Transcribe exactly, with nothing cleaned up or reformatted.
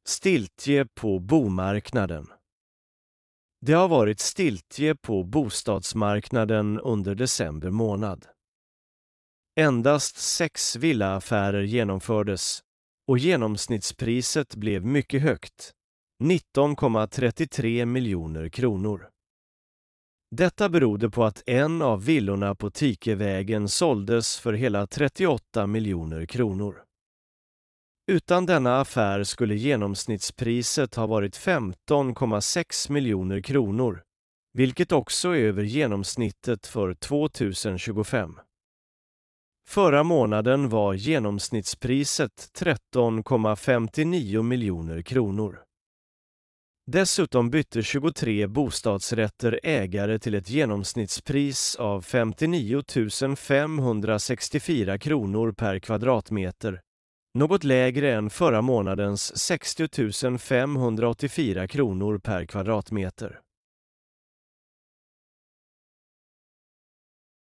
Stiltje på bomarknaden. Det har varit stiltje på bostadsmarknaden under december månad. Endast sex villaaffärer genomfördes och genomsnittspriset blev mycket högt, nitton komma trettiotre miljoner kronor. Detta berodde på att en av villorna på Tikevägen såldes för hela trettioåtta miljoner kronor. Utan denna affär skulle genomsnittspriset ha varit femton komma sex miljoner kronor, vilket också är över genomsnittet för tjugohundratjugofem. Förra månaden var genomsnittspriset tretton komma femtionio miljoner kronor. Dessutom bytte tjugotre bostadsrätter ägare till ett genomsnittspris av femtionio tusen femhundrasextiofyra kronor per kvadratmeter, något lägre än förra månadens sextio tusen femhundraåttiofyra kronor per kvadratmeter.